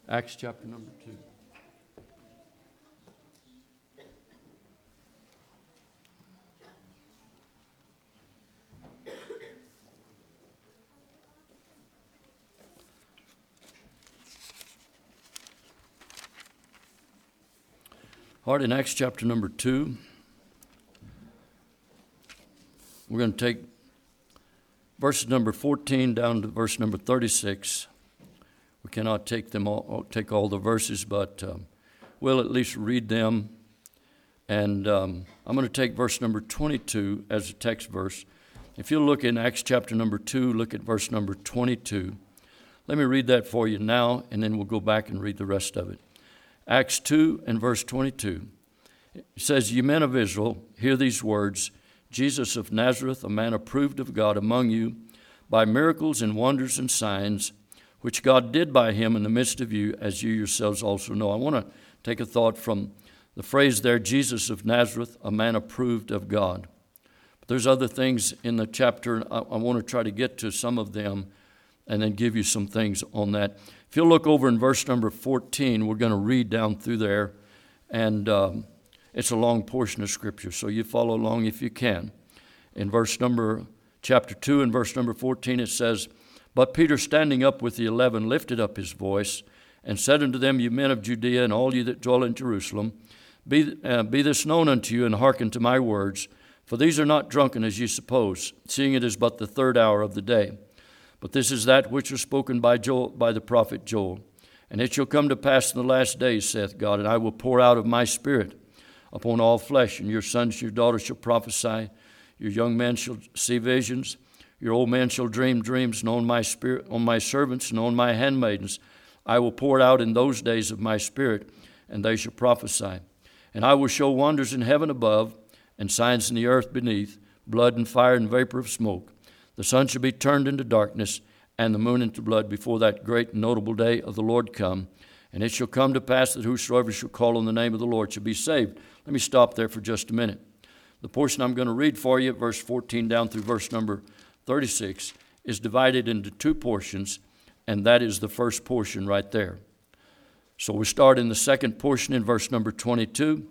Acts chapter number 2. All right, in Acts chapter number 2, we're going to take verses number 14 down to verse number 36. We cannot take all the verses, but we'll at least read them. And I'm going to take verse number 22 as a text verse. If you look in Acts chapter number 2, look at verse number 22. Let me read that for you now, and then we'll go back and read the rest of it. Acts 2 and verse 22. It says, "Ye men of Israel, hear these words. Jesus of Nazareth, a man approved of God among you, by miracles and wonders and signs, which God did by him in the midst of you, as you yourselves also know." I want to take a thought from the phrase there, Jesus of Nazareth, a man approved of God. But there's other things in the chapter. I want to try to get to some of them and then give you some things on that. If you'll look over in verse number 14, we're going to read down through there, and it's a long portion of Scripture, so you follow along if you can. In chapter 2 and verse number 14, it says, "But Peter, standing up with the 11, lifted up his voice, and said unto them, Ye men of Judea, and all ye that dwell in Jerusalem, be this known unto you, and hearken to my words. For these are not drunken, as ye suppose, seeing it is but the third hour of the day. But this is that which was spoken by the prophet Joel. And it shall come to pass in the last days, saith God, and I will pour out of my Spirit upon all flesh, and your sons and your daughters shall prophesy, your young men shall see visions, your old men shall dream dreams, and on my Spirit, on my servants and on my handmaidens, I will pour it out in those days of my Spirit, and they shall prophesy. And I will show wonders in heaven above, and signs in the earth beneath, blood and fire and vapor of smoke. The sun shall be turned into darkness, and the moon into blood, before that great and notable day of the Lord come. And it shall come to pass that whosoever shall call on the name of the Lord shall be saved." Let me stop there for just a minute. The portion I'm going to read for you, verse 14 down through verse number 36, is divided into two portions, and that is the first portion right there. So we start in the second portion in verse number 22,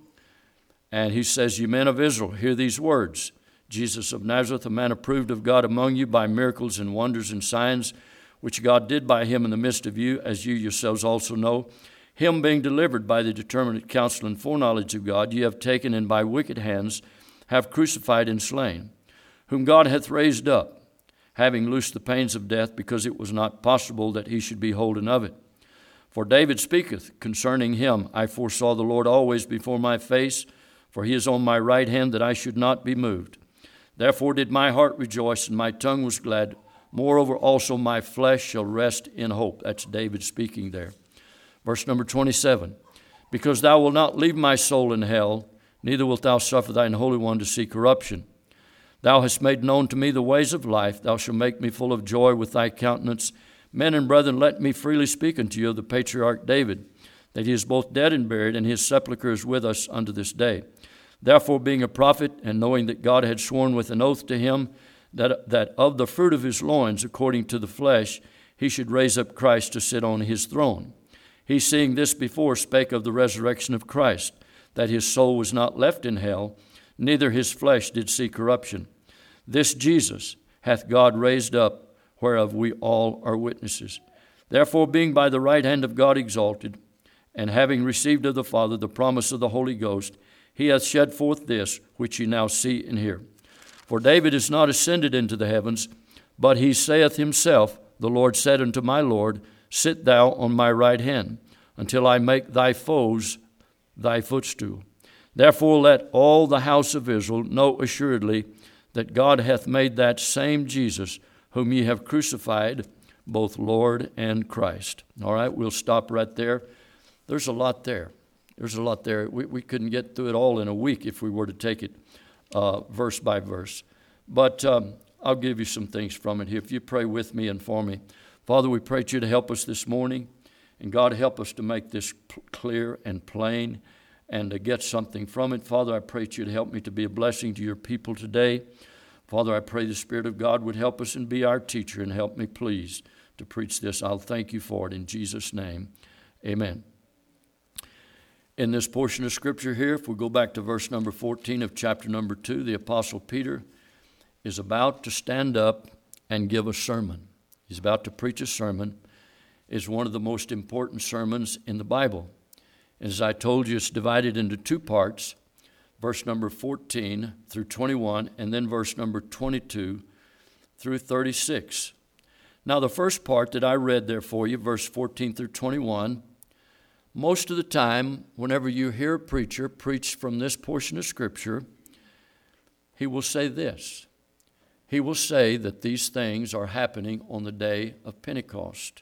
and he says, "Ye men of Israel, hear these words. Jesus of Nazareth, a man approved of God among you by miracles and wonders and signs, which God did by him in the midst of you, as you yourselves also know. Him being delivered by the determinate counsel and foreknowledge of God, ye have taken, and by wicked hands have crucified and slain, whom God hath raised up, having loosed the pains of death, because it was not possible that he should be holden of it. For David speaketh concerning him, I foresaw the Lord always before my face, for he is on my right hand, that I should not be moved. Therefore did my heart rejoice, and my tongue was glad. Moreover also my flesh shall rest in hope." That's David speaking there. Verse number 27, "Because thou wilt not leave my soul in hell, neither wilt thou suffer thine Holy One to see corruption. Thou hast made known to me the ways of life. Thou shalt make me full of joy with thy countenance. Men and brethren, let me freely speak unto you of the patriarch David, that he is both dead and buried, and his sepulchre is with us unto this day. Therefore, being a prophet, and knowing that God had sworn with an oath to him, that of the fruit of his loins, according to the flesh, he should raise up Christ to sit on his throne. He, seeing this before, spake of the resurrection of Christ, that his soul was not left in hell, neither his flesh did see corruption. This Jesus hath God raised up, whereof we all are witnesses. Therefore, being by the right hand of God exalted, and having received of the Father the promise of the Holy Ghost, he hath shed forth this, which ye now see and hear. For David is not ascended into the heavens, but he saith himself, The Lord said unto my Lord, Sit thou on my right hand, until I make thy foes thy footstool. Therefore let all the house of Israel know assuredly that God hath made that same Jesus, whom ye have crucified, both Lord and Christ." All right, we'll stop right there. There's a lot there. We couldn't get through it all in a week if we were to take it verse by verse. But I'll give you some things from it here. If you pray with me and for me. Father, we pray you to help us this morning. And God, help us to make this clear and plain and to get something from it. Father, I pray you to help me to be a blessing to your people today. Father, I pray the Spirit of God would help us and be our teacher and help me, please, to preach this. I'll thank you for it in Jesus' name. Amen. In this portion of Scripture here, if we go back to verse number 14 of chapter number 2, the Apostle Peter is about to stand up and give a sermon. He's about to preach a sermon. It's one of the most important sermons in the Bible. As I told you, it's divided into two parts, verse number 14 through 21, and then verse number 22 through 36. Now, the first part that I read there for you, verse 14 through 21, most of the time, whenever you hear a preacher preach from this portion of Scripture, he will say this. He will say that these things are happening on the day of Pentecost.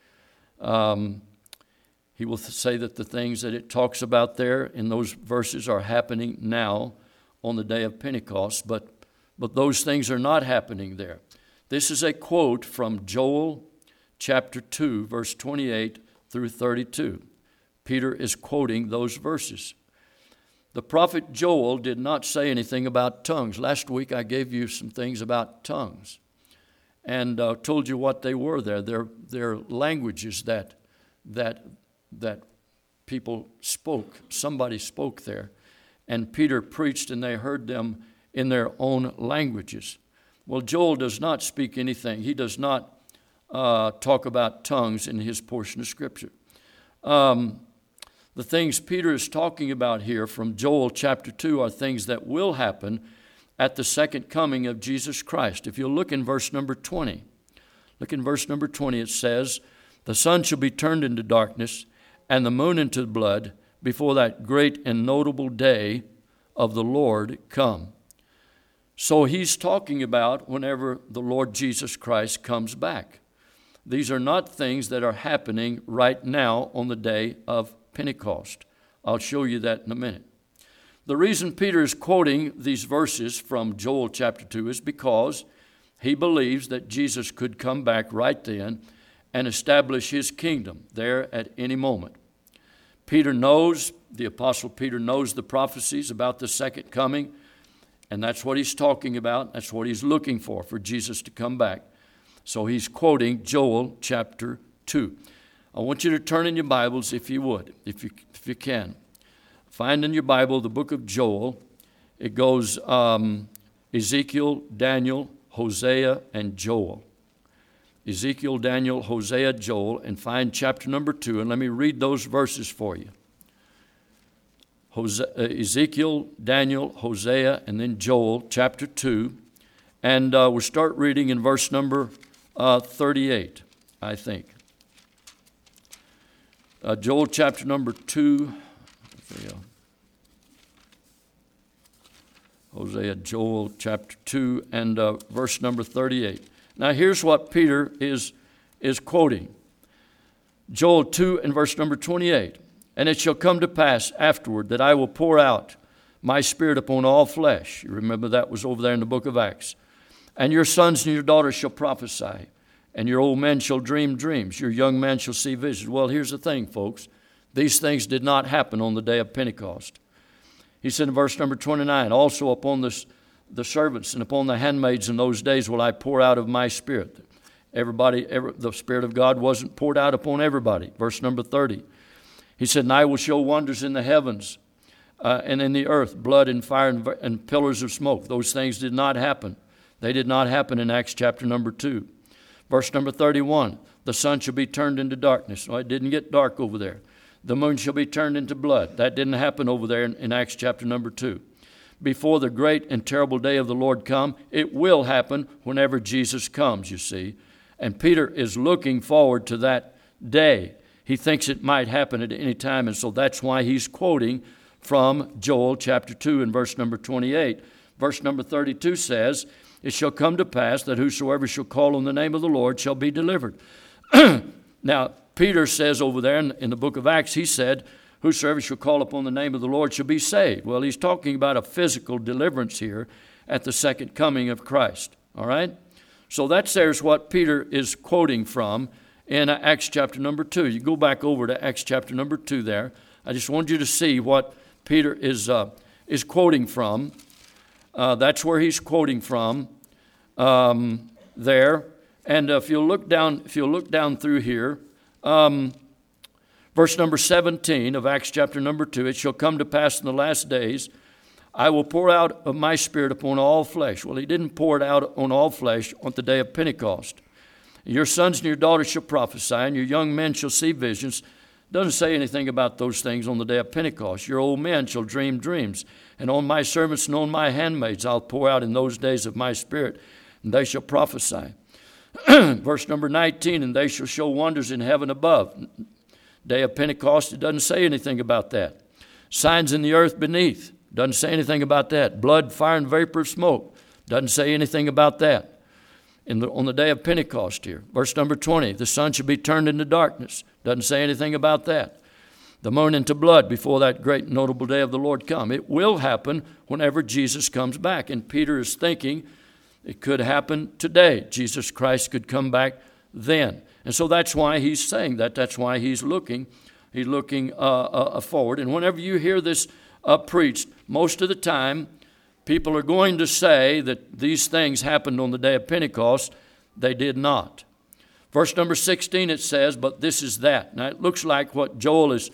He will say that the things that it talks about there in those verses are happening now on the day of Pentecost, but those things are not happening there. This is a quote from Joel chapter 2, verse 28 through 32. Peter is quoting those verses. The prophet Joel did not say anything about tongues. Last week I gave you some things about tongues and told you what they were there. They're languages that people spoke. Somebody spoke there. And Peter preached and they heard them in their own languages. Well, Joel does not speak anything. He does not talk about tongues in his portion of Scripture. The things Peter is talking about here from Joel chapter 2 are things that will happen at the second coming of Jesus Christ. If you'll look in verse number 20, it says, "The sun shall be turned into darkness and the moon into blood before that great and notable day of the Lord come." So he's talking about whenever the Lord Jesus Christ comes back. These are not things that are happening right now on the day of Pentecost. I'll show you that in a minute. The reason Peter is quoting these verses from Joel chapter 2 is because he believes that Jesus could come back right then and establish his kingdom there at any moment. The Apostle Peter knows the prophecies about the second coming, and that's what he's talking about. That's what he's looking for Jesus to come back. So he's quoting Joel chapter 2. I want you to turn in your Bibles, if you would, if you can. Find in your Bible the book of Joel. It goes Ezekiel, Daniel, Hosea, and Joel. Ezekiel, Daniel, Hosea, Joel, and find chapter number 2, and let me read those verses for you. Ezekiel, Daniel, Hosea, and then Joel, chapter 2, and we'll start reading in verse number 38, I think. Joel chapter number 2, Hosea, Joel chapter 2, and verse number 38. Now here's what Peter is quoting. Joel 2 and verse number 28. "And it shall come to pass afterward that I will pour out my Spirit upon all flesh." You remember that was over there in the book of Acts. "And your sons and your daughters shall prophesy. And your old men shall dream dreams. Your young men shall see visions." Well, here's the thing, folks. These things did not happen on the day of Pentecost. He said in verse number 29, "Also upon the servants and upon the handmaids in those days will I pour out of my Spirit." The Spirit of God wasn't poured out upon everybody. Verse number 30. He said, "And I will show wonders in the heavens and in the earth, blood and fire and pillars of smoke." Those things did not happen. They did not happen in Acts chapter number 2. Verse number 31, "The sun shall be turned into darkness." Well, it didn't get dark over there. "The moon shall be turned into blood." That didn't happen over there in Acts chapter number 2. Before the great and terrible day of the Lord come, it will happen whenever Jesus comes, you see. And Peter is looking forward to that day. He thinks it might happen at any time, and so that's why he's quoting from Joel chapter 2 and verse number 28. Verse number 32 says, "It shall come to pass that whosoever shall call on the name of the Lord shall be delivered." Now, Peter says over there in the book of Acts, he said, "Whosoever shall call upon the name of the Lord shall be saved." Well, he's talking about a physical deliverance here at the second coming of Christ. All right? So there's what Peter is quoting from in Acts chapter number 2. You go back over to Acts chapter number 2 there. I just want you to see what Peter is quoting from. That's where he's quoting from there. And if you'll look down through here, Verse number 17 of Acts chapter number 2, it shall come to pass in the last days, I will pour out of my Spirit upon all flesh. Well, he didn't pour it out on all flesh on the day of Pentecost. Your sons and your daughters shall prophesy, and your young men shall see visions. Doesn't say anything about those things on the day of Pentecost. Your old men shall dream dreams. And on my servants and on my handmaids I'll pour out in those days of my Spirit, and they shall prophesy. Verse number 19, and they shall show wonders in heaven above. Day of Pentecost, it doesn't say anything about that. Signs in the earth beneath, doesn't say anything about that. Blood, fire, and vapor of smoke, doesn't say anything about that. On the day of Pentecost here. Verse number 20, the sun shall be turned into darkness, doesn't say anything about that. The moon into blood before that great notable day of the Lord come. It will happen whenever Jesus comes back. And Peter is thinking it could happen today. Jesus Christ could come back then. And so that's why he's saying that. That's why he's looking forward. And whenever you hear this preached, most of the time, people are going to say that these things happened on the day of Pentecost. They did not. Verse number 16, it says, but this is that. Now, it looks like what Joel is,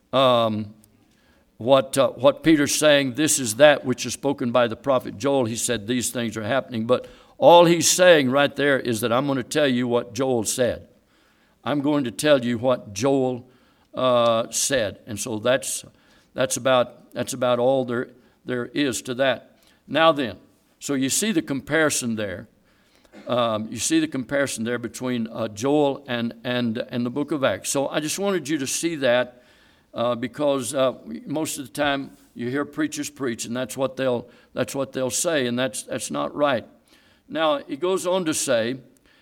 what Peter's saying, this is that which is spoken by the prophet Joel. He said these things are happening. But all he's saying right there is that I'm going to tell you what Joel said. I'm going to tell you what Joel said. And so that's about all there is to that. Now then, so you see the comparison there. You see the comparison there between Joel and the book of Acts. So I just wanted you to see that because most of the time you hear preachers preach, and that's what they'll say, and that's not right. Now he goes on to say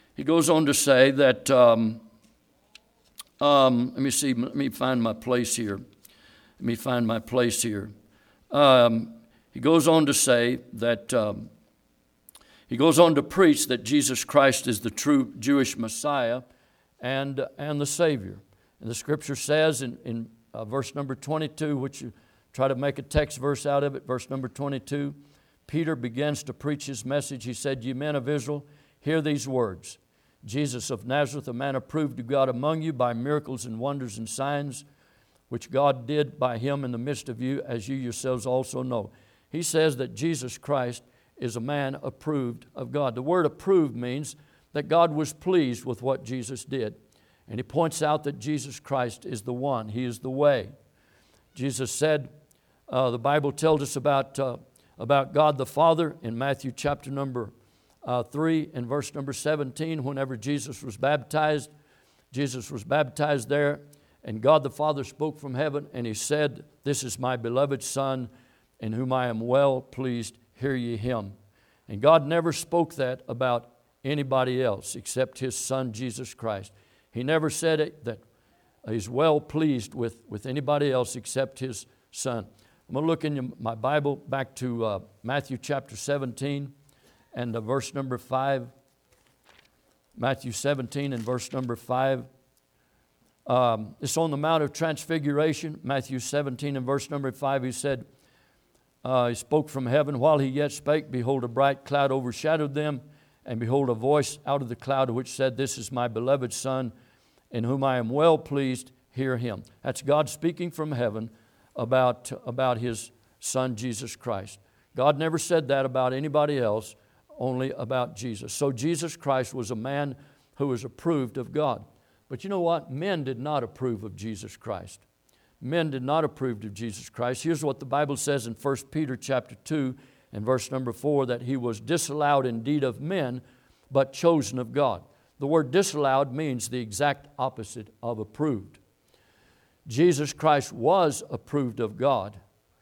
that. Let me see. Let me find my place here. He goes on to say that. He goes on to preach that Jesus Christ is the true Jewish Messiah and the Savior. And the Scripture says in verse number 22, which you try to make a text verse out of it, verse number 22, Peter begins to preach his message. He said, "Ye men of Israel, hear these words. Jesus of Nazareth, a man approved of God among you by miracles and wonders and signs, which God did by him in the midst of you, as you yourselves also know." He says that Jesus Christ is a man approved of God. The word approved means that God was pleased with what Jesus did. And he points out that Jesus Christ is the one. He is the way. Jesus said, the Bible tells us about God the Father in Matthew chapter number 3 and verse number 17. Whenever Jesus was baptized there, and God the Father spoke from heaven, and he said, "This is my beloved Son, in whom I am well pleased. Hear ye him." And God never spoke that about anybody else except his Son, Jesus Christ. He never said it, that he's well pleased with anybody else except his Son. I'm going to look in my Bible back to Matthew chapter 17 and verse number 5. Matthew 17 and verse number 5. It's on the Mount of Transfiguration. Matthew 17 and verse number 5, he said, he spoke from heaven. While he yet spake, behold, a bright cloud overshadowed them, and behold, a voice out of the cloud which said, "This is my beloved Son, in whom I am well pleased. Hear him." That's God speaking from heaven about his Son, Jesus Christ. God never said that about anybody else, only about Jesus. So Jesus Christ was a man who was approved of God. But you know what? Men did not approve of Jesus Christ. Men did not approve of Jesus Christ. Here's what the Bible says in 1 Peter chapter 2 and verse number 4, that he was disallowed indeed of men, but chosen of God. The word disallowed means the exact opposite of approved. Jesus Christ was approved of God,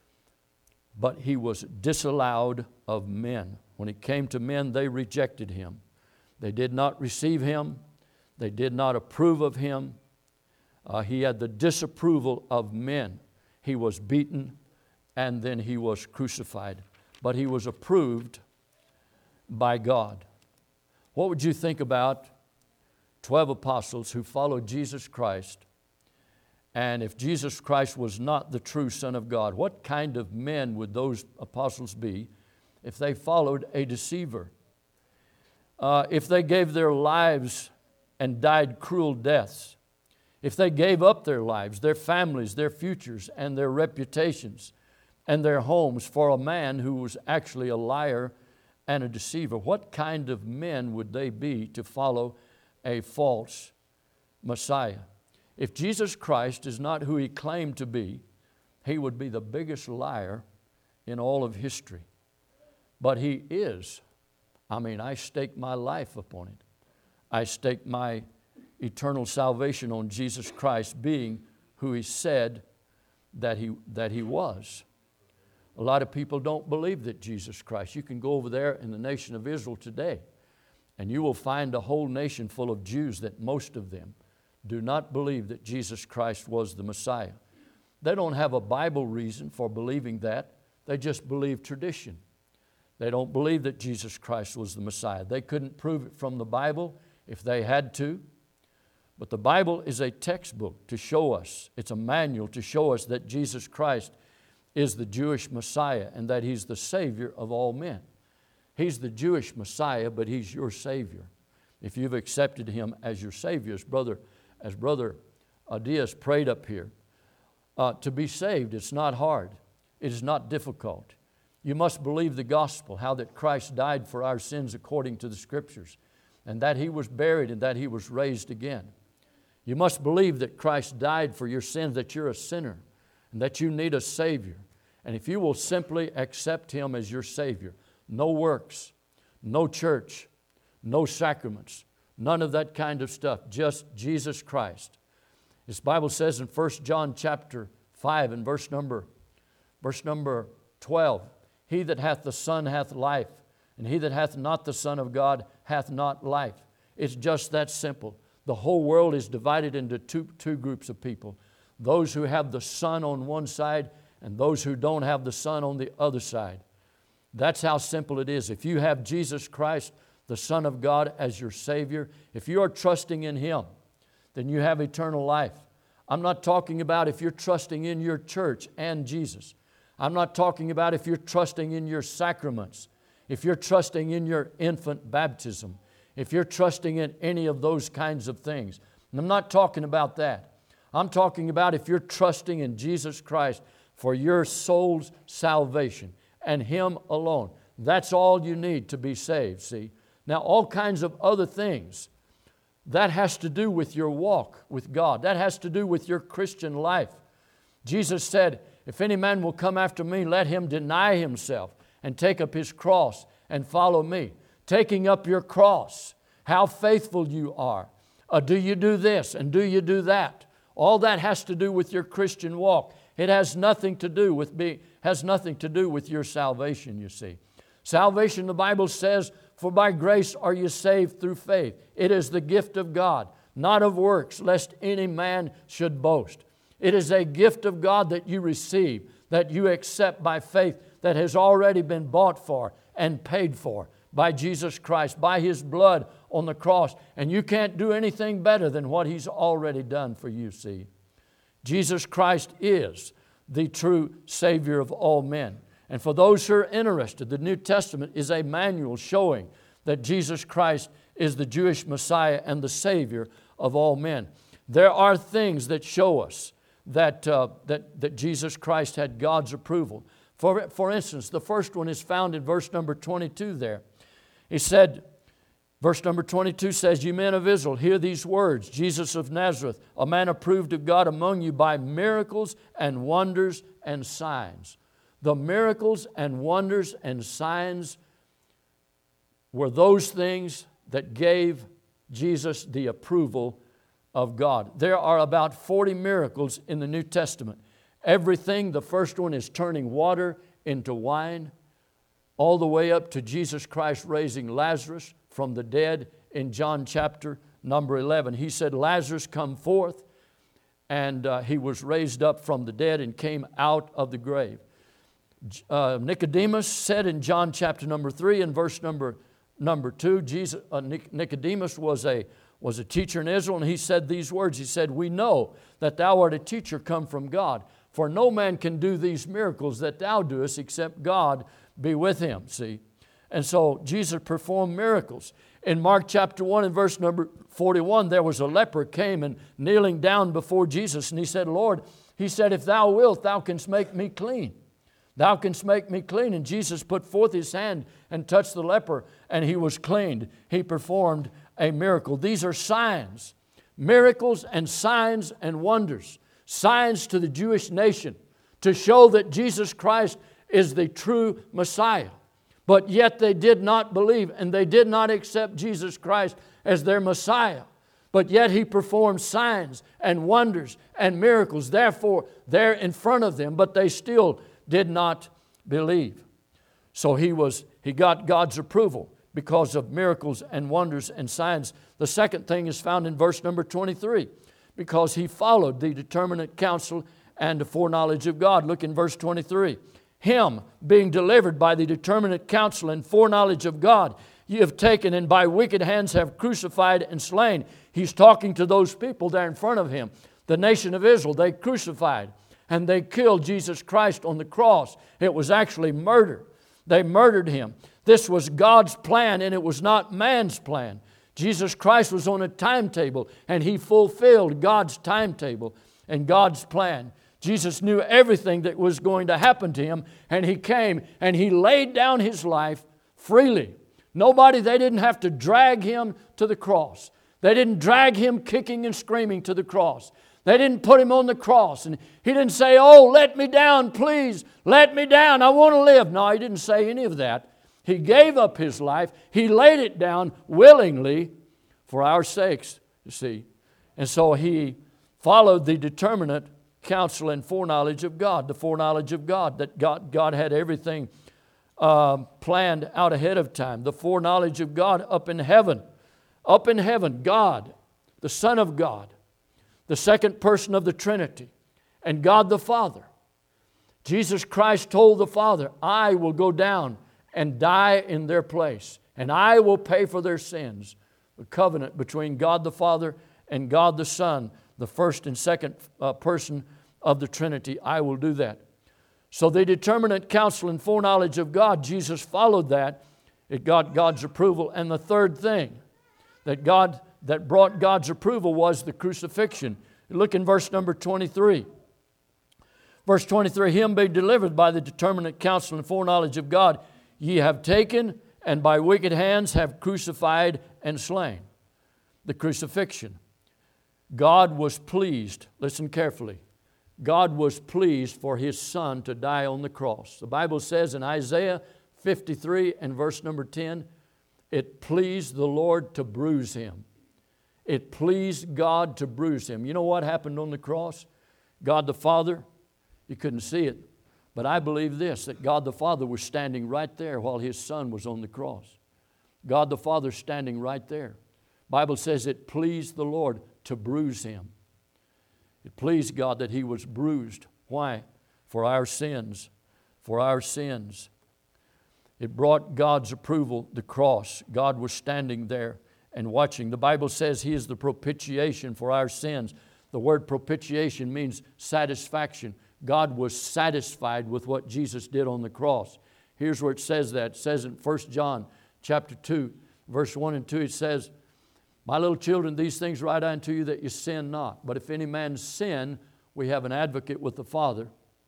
but he was disallowed of men. When it came to men, they rejected him. They did not receive him. They did not approve of him. He had the disapproval of men. He was beaten and then he was crucified. But he was approved by God. What would you think about 12 apostles who followed Jesus Christ? And if Jesus Christ was not the true Son of God, what kind of men would those apostles be if they followed a deceiver? If they gave their lives and died cruel deaths? if they gave up their lives, their families, their futures, and their reputations, and their homes for a man who was actually a liar and a deceiver, what kind of men would they be to follow a false Messiah? If Jesus Christ is not who He claimed to be, He would be the biggest liar in all of history. But He is. I stake my life upon it. I stake my eternal salvation on Jesus Christ being who He said that He was. A lot of people don't believe that Jesus Christ. You can go over there in the nation of Israel today, and you will find a whole nation full of Jews that most of them do not believe that Jesus Christ was the Messiah. They don't have a Bible reason for believing that. They just believe tradition. They don't believe that Jesus Christ was the Messiah. They couldn't prove it from the Bible if they had to. But the Bible is a textbook to show us, it's a manual to show us that Jesus Christ is the Jewish Messiah and that He's the Savior of all men. He's the Jewish Messiah, but He's your Savior. If you've accepted Him as your Savior, as Brother Diaz prayed up here, to be saved, it's not hard. It is not difficult. You must believe the gospel, how that Christ died for our sins according to the Scriptures, and that He was buried and that He was raised again. You must believe that Christ died for your sins, that you're a sinner, and that you need a Savior. And if you will simply accept Him as your Savior, no works, no church, no sacraments, none of that kind of stuff, just Jesus Christ. This Bible says in 1 John chapter 5 and verse number 12, He that hath the Son hath life, and he that hath not the Son of God hath not life. It's just that simple. The whole world is divided into two groups of people. Those who have the Son on one side and those who don't have the Son on the other side. That's how simple it is. If you have Jesus Christ, the Son of God, as your Savior, if you are trusting in Him, then you have eternal life. I'm not talking about if you're trusting in your church and Jesus. I'm not talking about if you're trusting in your sacraments, if you're trusting in your infant baptism, if you're trusting in any of those kinds of things. And I'm not talking about that. I'm talking about if you're trusting in Jesus Christ for your soul's salvation and Him alone. That's all you need to be saved, see. Now, all kinds of other things, that has to do with your walk with God. That has to do with your Christian life. Jesus said, if any man will come after me, let him deny himself and take up his cross and follow me. Taking up your cross, how faithful you are. Do you do this and do you do that? All that has to do with your Christian walk. It has nothing to do with your salvation, you see. Salvation, the Bible says, for by grace are you saved through faith. It is the gift of God, not of works, lest any man should boast. It is a gift of God that you receive, that you accept by faith, that has already been bought for and paid for by Jesus Christ, by His blood on the cross. And you can't do anything better than what He's already done for you, see. Jesus Christ is the true Savior of all men. And for those who are interested, the New Testament is a manual showing that Jesus Christ is the Jewish Messiah and the Savior of all men. There are things that show us that Jesus Christ had God's approval. For instance, the first one is found in verse number 22 there. He said, verse number 22 says, "You men of Israel, hear these words. Jesus of Nazareth, a man approved of God among you by miracles and wonders and signs." The miracles and wonders and signs were those things that gave Jesus the approval of God. There are about 40 miracles in the New Testament. Everything, the first one is turning water into wine, all the way up to Jesus Christ raising Lazarus from the dead in John chapter number 11. He said, "Lazarus, come forth," and he was raised up from the dead and came out of the grave. Nicodemus said in John chapter number 3 and verse number 2, Nicodemus was a teacher in Israel, and he said these words. He said, "We know that thou art a teacher come from God, for no man can do these miracles that thou doest except God be with him." See? And so Jesus performed miracles. In Mark chapter 1 and verse number 41, there was a leper came and kneeling down before Jesus, and he said, Lord, he said, if thou wilt, thou canst make me clean. Thou canst make me clean. And Jesus put forth his hand and touched the leper, and he was cleaned. He performed a miracle. These are signs, miracles and signs and wonders. Signs to the Jewish nation to show that Jesus Christ is the true Messiah. But yet they did not believe, and they did not accept Jesus Christ as their Messiah. But yet He performed signs and wonders and miracles. Therefore, they're in front of them, but they still did not believe. So he got God's approval because of miracles and wonders and signs. The second thing is found in verse number 23, because he followed the determinate counsel and the foreknowledge of God. Look in verse 23. Him being delivered by the determinate counsel and foreknowledge of God, ye have taken and by wicked hands have crucified and slain. He's talking to those people there in front of him. The nation of Israel, they crucified and they killed Jesus Christ on the cross. It was actually murder. They murdered Him. This was God's plan, and it was not man's plan. Jesus Christ was on a timetable, and He fulfilled God's timetable and God's plan. Jesus knew everything that was going to happen to Him, and He came and He laid down His life freely. They didn't have to drag Him to the cross. They didn't drag Him kicking and screaming to the cross. They didn't put Him on the cross. And He didn't say, oh, let me down, please. Let me down. I want to live. No, He didn't say any of that. He gave up His life. He laid it down willingly for our sakes, you see. And so He followed the determinate counsel and foreknowledge of God. The foreknowledge of God, that God had everything planned out ahead of time. The foreknowledge of God up in heaven. Up in heaven, God, the Son of God, the second person of the Trinity, and God the Father. Jesus Christ told the Father, I will go down and die in their place, and I will pay for their sins. The covenant between God the Father and God the Son, the first and second person of the Trinity, I will do that. So the determinate counsel and foreknowledge of God, Jesus followed that. It got God's approval. And the third thing that brought God's approval was the crucifixion. Look in verse number 23. Verse 23, Him being delivered by the determinate counsel and foreknowledge of God, ye have taken and by wicked hands have crucified and slain. The crucifixion. God was pleased, listen carefully, God was pleased for His Son to die on the cross. The Bible says in Isaiah 53 and verse number 10, it pleased the Lord to bruise Him. It pleased God to bruise Him. You know what happened on the cross? God the Father, you couldn't see it, but I believe this, that God the Father was standing right there while His Son was on the cross. God the Father standing right there. Bible says it pleased the Lord to bruise Him. It pleased God that He was bruised. Why? For our sins. For our sins. It brought God's approval, the cross. God was standing there and watching. The Bible says He is the propitiation for our sins. The word propitiation means satisfaction. God was satisfied with what Jesus did on the cross. Here's where it says that. It says in 1 John chapter 2, verse 1 and 2, it says, My little children, these things write I unto you that you sin not. But if any man sin, we have an advocate with the Father.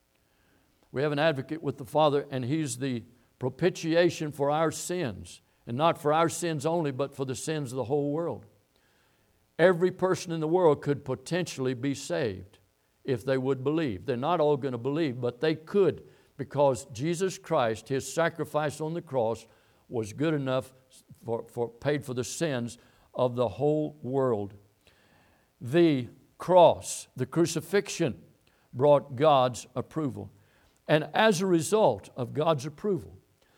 We have an advocate with the Father, and He's the propitiation for our sins. And not for our sins only, but for the sins of the whole world. Every person in the world could potentially be saved if they would believe. They're not all going to believe, but they could, because Jesus Christ, His sacrifice on the cross, was good enough for paid for the sins of the whole world. The cross, the crucifixion, brought God's approval. And as a result of God's approval,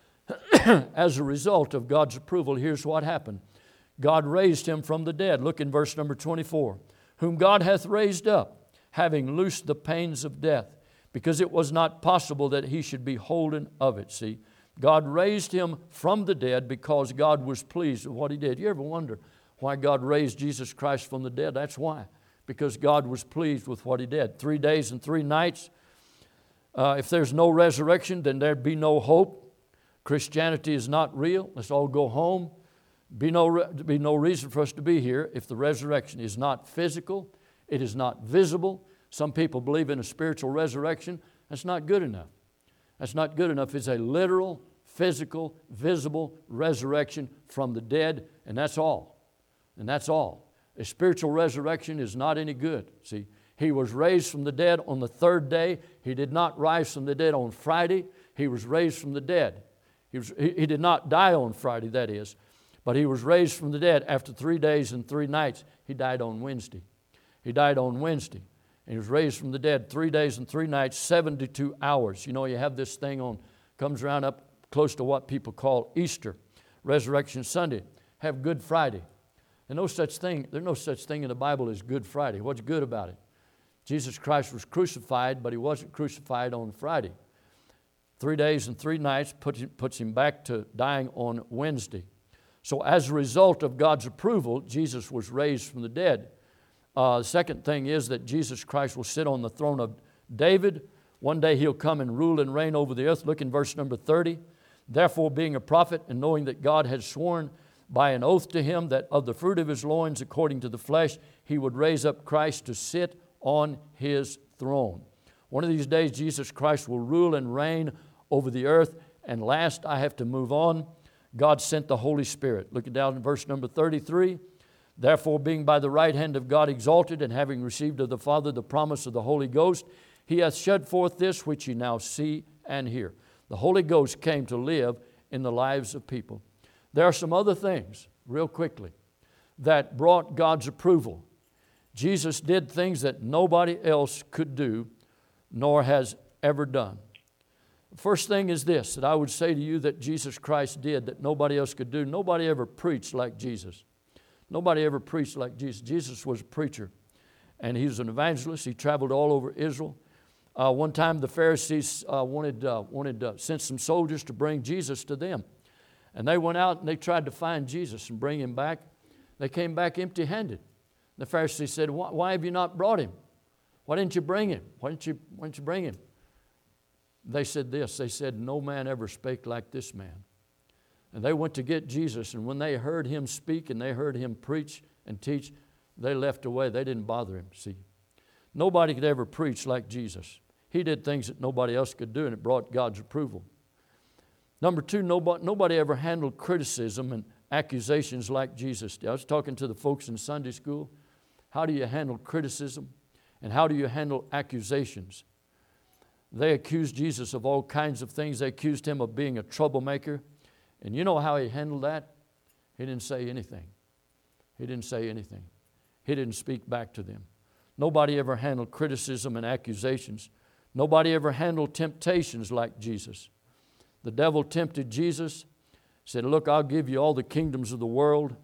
here's what happened. God raised Him from the dead. Look in verse number 24. Whom God hath raised up, having loosed the pains of death, because it was not possible that He should be holden of it. See, God raised Him from the dead because God was pleased with what He did. You ever wonder why God raised Jesus Christ from the dead? That's why. Because God was pleased with what He did. 3 days and 3 nights. If there's no resurrection, then there'd be no hope. Christianity is not real. Let's all go home. Be no reason for us to be here if the resurrection is not physical, it is not visible. Some people believe in a spiritual resurrection. That's not good enough. That's not good enough. It's a literal, physical, visible resurrection from the dead, and that's all. And that's all. A spiritual resurrection is not any good. See, He was raised from the dead on the third day. He did not rise from the dead on Friday. He was raised from the dead. He did not die on Friday, that is. But He was raised from the dead after 3 days and 3 nights. He died on Wednesday. He died on Wednesday. And He was raised from the dead 3 days and 3 nights, 72 hours. You know, you have this thing comes around up close to what people call Easter, Resurrection Sunday. Have Good Friday. There's no such thing in the Bible as Good Friday. What's good about it? Jesus Christ was crucified, but He wasn't crucified on Friday. 3 days and 3 nights puts Him back to dying on Wednesday. So as a result of God's approval, Jesus was raised from the dead. The second thing is that Jesus Christ will sit on the throne of David. One day He'll come and rule and reign over the earth. Look in verse number 30. Therefore, being a prophet and knowing that God had sworn by an oath to Him that of the fruit of His loins, according to the flesh, He would raise up Christ to sit on His throne. One of these days, Jesus Christ will rule and reign over the earth. And last, I have to move on. God sent the Holy Spirit. Look down in verse number 33. Therefore, being by the right hand of God exalted, and having received of the Father the promise of the Holy Ghost, He hath shed forth this which ye now see and hear. The Holy Ghost came to live in the lives of people. There are some other things, real quickly, that brought God's approval. Jesus did things that nobody else could do, nor has ever done. The first thing is this, that I would say to you that Jesus Christ did that nobody else could do. Nobody ever preached like Jesus. Nobody ever preached like Jesus. Jesus was a preacher, and He was an evangelist. He traveled all over Israel. One time the Pharisees sent some soldiers to bring Jesus to them. And they went out and they tried to find Jesus and bring Him back. They came back empty-handed. The Pharisees said, why have you not brought Him? Why didn't you bring Him? Why didn't you bring Him? They said this. They said, no man ever spake like this man. And they went to get Jesus, and when they heard Him speak and they heard Him preach and teach, they left away. They didn't bother Him, see. Nobody could ever preach like Jesus. He did things that nobody else could do, and it brought God's approval. Number two, nobody ever handled criticism and accusations like Jesus did. I was talking to the folks in Sunday school. How do you handle criticism? And how do you handle accusations? They accused Jesus of all kinds of things. They accused Him of being a troublemaker. And you know how He handled that? He didn't say anything. He didn't say anything. He didn't speak back to them. Nobody ever handled criticism and accusations. Nobody ever handled temptations like Jesus. The devil tempted Jesus, said, look, I'll give you all the kingdoms of the world.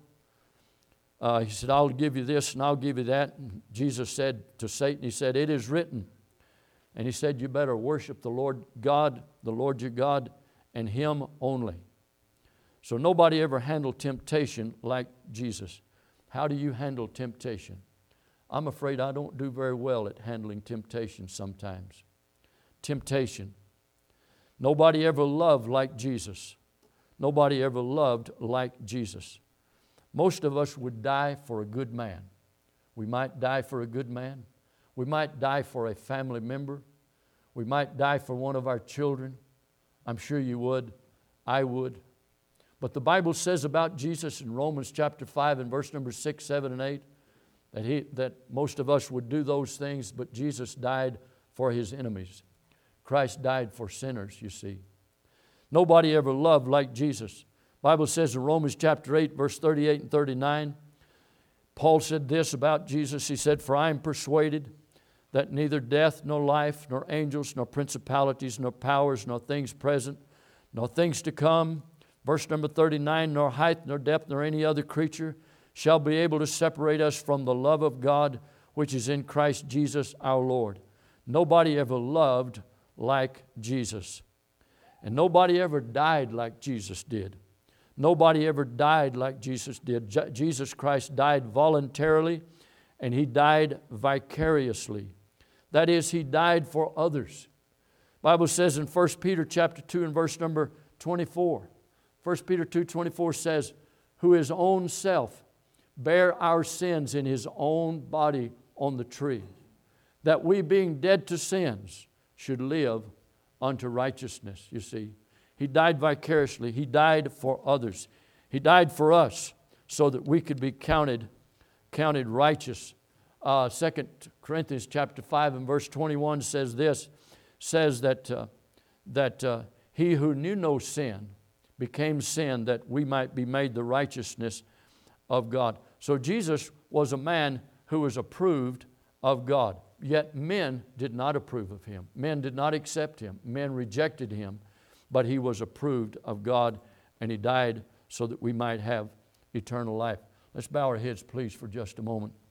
He said, I'll give you this and I'll give you that. And Jesus said to Satan, He said, it is written. And He said, you better worship the Lord God, the Lord your God, and Him only. So nobody ever handled temptation like Jesus. How do you handle temptation? I'm afraid I don't do very well at handling temptation sometimes. Temptation. Nobody ever loved like Jesus. Nobody ever loved like Jesus. Most of us would die for a good man. We might die for a good man. We might die for a family member. We might die for one of our children. I'm sure you would. I would. But the Bible says about Jesus in Romans chapter 5 and verse number 6, 7, and 8 that most of us would do those things, but Jesus died for His enemies. Christ died for sinners, you see. Nobody ever loved like Jesus. The Bible says in Romans chapter 8, verse 38 and 39, Paul said this about Jesus. He said, for I am persuaded that neither death, nor life, nor angels, nor principalities, nor powers, nor things present, nor things to come, verse number 39, nor height, nor depth, nor any other creature shall be able to separate us from the love of God which is in Christ Jesus our Lord. Nobody ever loved like Jesus. And nobody ever died like Jesus did. Nobody ever died like Jesus did. Jesus Christ died voluntarily, and He died vicariously. That is, He died for others. The Bible says in 1 Peter chapter 2 and verse number 24, 1 Peter 2:24 says, who his own self bare our sins in his own body on the tree, that we being dead to sins should live unto righteousness. You see, he died vicariously. He died for others. He died for us so that we could be counted righteous. 2 Corinthians chapter 5 and verse 21 says this, says that he who knew no sin became sin that we might be made the righteousness of God. So Jesus was a man who was approved of God. Yet men did not approve of him. Men did not accept him. Men rejected him. But he was approved of God, and he died so that we might have eternal life. Let's bow our heads, please, for just a moment.